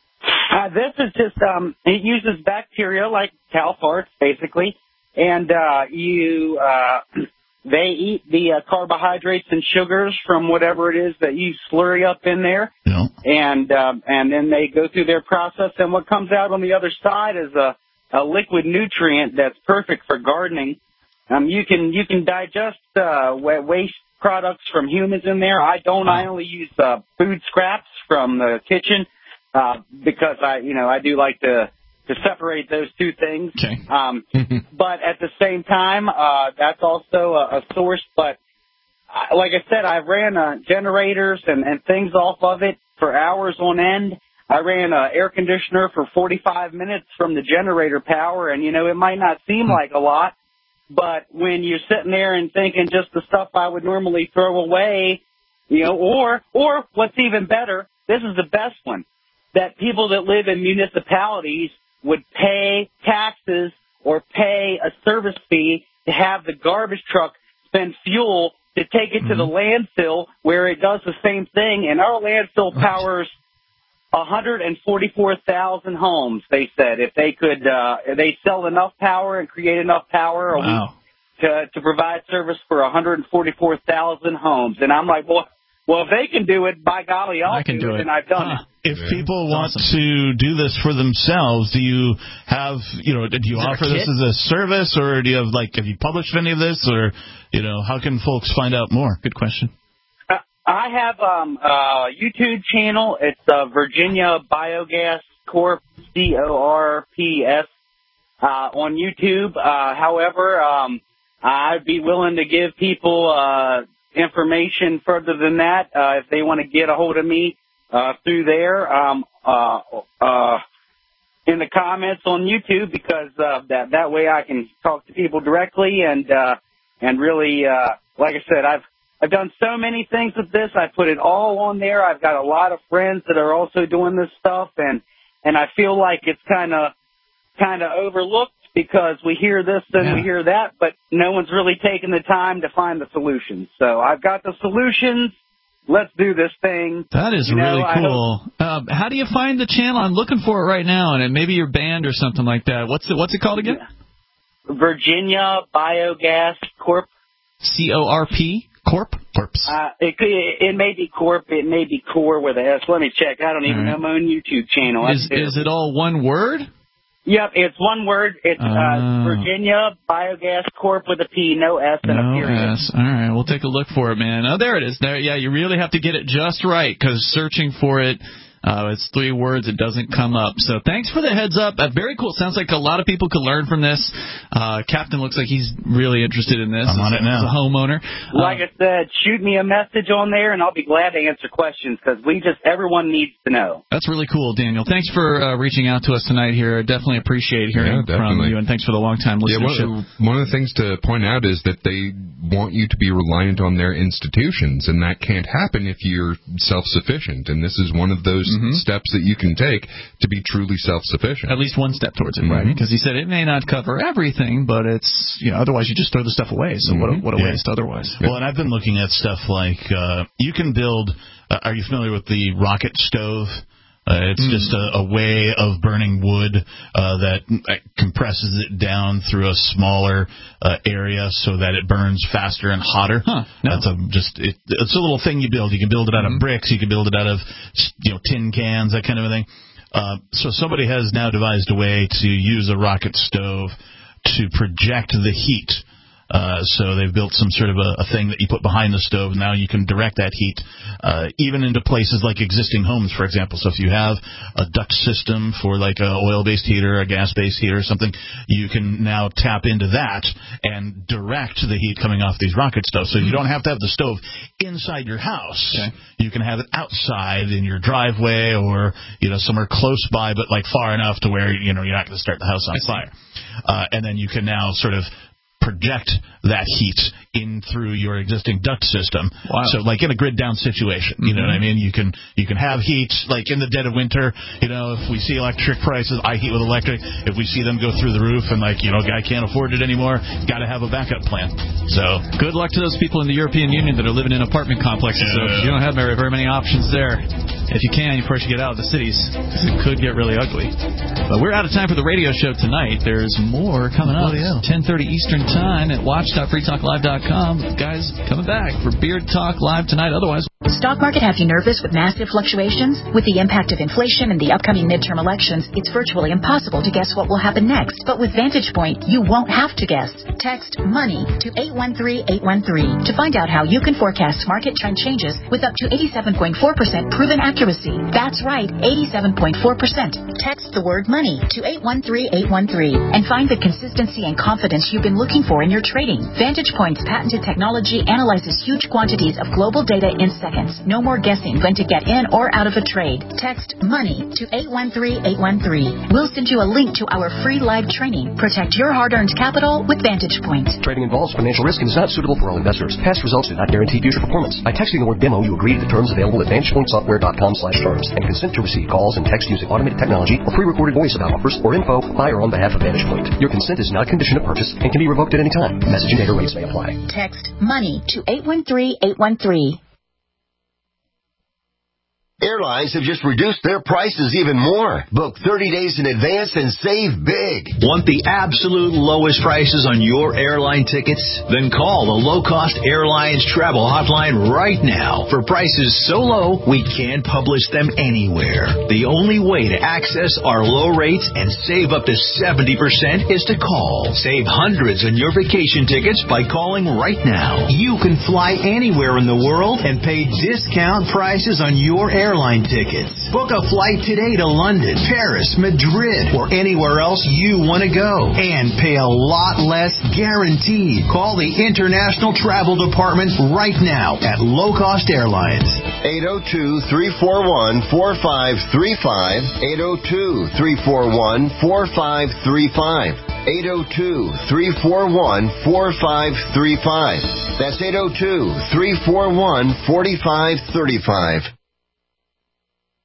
Uh, this is just, um, it uses bacteria like cow farts, basically, and uh, you, uh, they eat the uh, carbohydrates and sugars from whatever it is that you slurry up in there, Yeah. and um, and then they go through their process, and what comes out on the other side is a, a liquid nutrient that's perfect for gardening. Um, you can you can digest uh, wa- waste products from humans in there. I don't. I only use uh, food scraps from the kitchen. Uh, because I, you know, I do like to, to separate those two things. Okay. Um, but at the same time, uh, that's also a, a source. But I, like I said, I ran uh, generators and, and things off of it for hours on end. I ran an air conditioner for forty-five minutes from the generator power, and, you know, it might not seem like a lot, but when you're sitting there and thinking just the stuff I would normally throw away, you know, or, or what's even better, this is the best one, that people that live in municipalities would pay taxes or pay a service fee to have the garbage truck spend fuel to take it mm-hmm. to the landfill where it does the same thing. And our landfill powers one hundred forty-four thousand homes, they said, if they could, uh, if they sell enough power and create enough power a Wow. week to, to provide service for one hundred forty-four thousand homes. And I'm like, well, well, if they can do it, by golly, I'll I can do it, it. and I've done Huh. it. If people want to do this for themselves, do you have, you know, do you Is there a offer this kit? as a service, or do you have, like, have you published any of this, or, you know, how can folks find out more? Good question. Uh, I have um, a YouTube channel. It's uh, Virginia Biogas Corp, C O R P S, uh, on YouTube. Uh, however, um, I'd be willing to give people uh, information further than that uh, if they want to get a hold of me uh, through there um, uh, uh, in the comments on YouTube, because uh, that that way I can talk to people directly and uh, and really, uh, like I said, I've I've done so many things with this. I put it all on there. I've got a lot of friends that are also doing this stuff, and and I feel like it's kind of kind of overlooked because we hear this and Yeah. we hear that, but no one's really taking the time to find the solutions. So I've got the solutions. let's do this thing. That is you know, really cool. Uh, how do you find the channel? I'm looking for it right now, and it maybe your band or something like that. What's it? What's it called again? Virginia Biogas Corp. C O R P? Corp? Corpse. Uh, it, it, it may be Corp. It may be Core with a S. Let me check. I don't even right. know my own YouTube channel. Is, is it all one word? Yep, it's one word. It's uh, uh, Virginia Biogas Corp with a P, no S and no a period. S. All right, we'll take a look for it, man. Oh, there it is. There, yeah, you really have to get it just right because searching for it, uh, it's three words. It doesn't come up. So thanks for the heads up. Uh, very cool. Sounds like a lot of people could learn from this. Uh, Captain looks like he's really interested in this. I'm on it now. As a homeowner. Like uh, I said, shoot me a message on there, and I'll be glad to answer questions because we just everyone needs to know. That's really cool, Daniel. Thanks for uh, reaching out to us tonight here. I definitely appreciate hearing yeah, from you, and thanks for the long-time listenership. Yeah, one, one of the things to point out is that they want you to be reliant on their institutions, and that can't happen if you're self-sufficient. And this is one of those mm-hmm. steps that you can take to be truly self-sufficient. At least one step towards it, mm-hmm. right? Because he said it may not cover everything, but it's, you know, otherwise you just throw the stuff away. So mm-hmm. what a, what a yeah. waste otherwise. Well, and I've been looking at stuff like uh, you can build. Uh, are you familiar with the rocket stove? Uh, it's mm. just a, a way of burning wood uh, that compresses it down through a smaller uh, area so that it burns faster and hotter. Huh, no. That's a just it, it's a little thing you build. You can build it out mm-hmm. of bricks. You can build it out of you know tin cans, that kind of a thing. Uh, so somebody has now devised a way to use a rocket stove to project the heat. Uh, so they've built some sort of a, a thing that you put behind the stove. Now you can direct that heat uh, even into places like existing homes, for example. So if you have a duct system for like a oil-based heater, a gas-based heater or something, you can now tap into that and direct the heat coming off these rocket stoves. So you don't have to have the stove inside your house. Okay. You can have it outside in your driveway or you know somewhere close by, but like far enough to where you know you're not going to start the house on fire. Uh, and then you can now sort of project that heat in through your existing duct system. Wow. So like in a grid down situation, you mm-hmm. know what I mean? You can you can have heat like in the dead of winter, you know, if we see electric prices, I heat with electric. If we see them go through the roof and like, you know, guy can't afford it anymore, got to have a backup plan. So good luck to those people in the European Union that are living in apartment complexes. So you don't have very, very many options there. If you can, you probably should get out of the cities because it could get really ugly. But we're out of time for the radio show tonight. There's more coming up. Oh, yeah. ten thirty Eastern Time at watch dot free talk live dot com. Guys coming back for Beard Talk Live tonight. Otherwise, stock market have you nervous with massive fluctuations? With the impact of inflation and the upcoming midterm elections, it's virtually impossible to guess what will happen next. But with Vantage Point, you won't have to guess. Text MONEY to eight one three eight one three to find out how you can forecast market trend changes with up to eighty-seven point four percent proven accuracy. That's right, eighty-seven point four percent. Text the word MONEY to eight one three eight one three and find the consistency and confidence you've been looking for in your trading. Vantage Point's patented technology analyzes huge quantities of global data in seconds. No more guessing when to get in or out of a trade. Text MONEY to eight one three eight one three. We'll send you a link to our free live training. Protect your hard-earned capital with Vantage Point. Trading involves financial risk and is not suitable for all investors. Past results do not guarantee future performance. By texting the word demo, you agree to the terms available at vantage point software dot com slash terms and consent to receive calls and text using automated technology or pre-recorded voice about offers or info by or on behalf of Vantage Point. Your consent is not a condition of purchase and can be revoked at any time. Message and data rates may apply. Text MONEY to eight one three eight one three. Airlines have just reduced their prices even more. Book thirty days in advance and save big. Want the absolute lowest prices on your airline tickets? Then call the Low Cost Airlines Travel Hotline right now. For prices so low, we can't publish them anywhere. The only way to access our low rates and save up to seventy percent is to call. Save hundreds on your vacation tickets by calling right now. You can fly anywhere in the world and pay discount prices on your airline airline tickets. Book a flight today to London, Paris, Madrid, or anywhere else you want to go. And pay a lot less guaranteed. Call the International Travel Department right now at Low Cost Airlines. eight oh two, three four one, four five three five. eight oh two, three four one, four five three five. eight oh two, three four one, four five three five. That's eight oh two, three four one, four five three five.